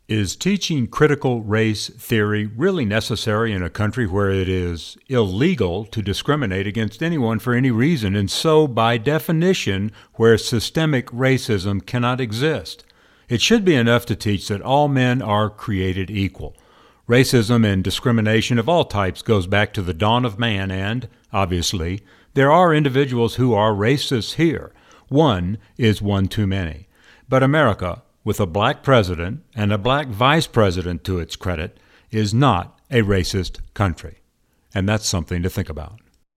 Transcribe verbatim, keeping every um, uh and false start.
Is teaching critical race theory really necessary in a country where it is illegal to discriminate against anyone for any reason, and so, by definition, where systemic racism cannot exist? It should be enough to teach that all men are created equal. Racism and discrimination of all types goes back to the dawn of man, and, obviously, there are individuals who are racists here. One is one too many. But America, with a black president and a black vice president to its credit, is not a racist country. And that's something to think about.